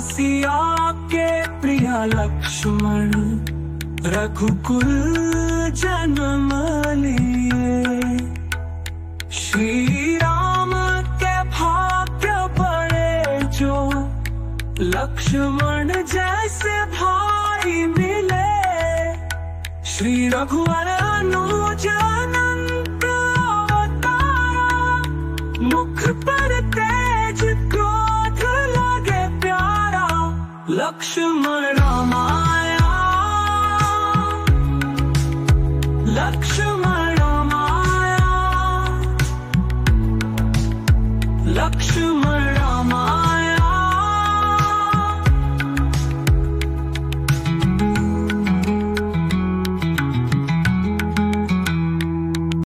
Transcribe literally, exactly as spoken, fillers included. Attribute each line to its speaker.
Speaker 1: सिया के प्रिय लक्ष्मण रघुकुल जन्म लिए। श्री राम के भाग्य बड़े जो लक्ष्मण जैसे भाई मिले। श्री रघुवर अनुज अनंत अवतारा, मुख पर तेज क्रोध लगे प्यारा। लक्ष्मण रामाया, लक्ष्मण रामाया, लक्ष्मण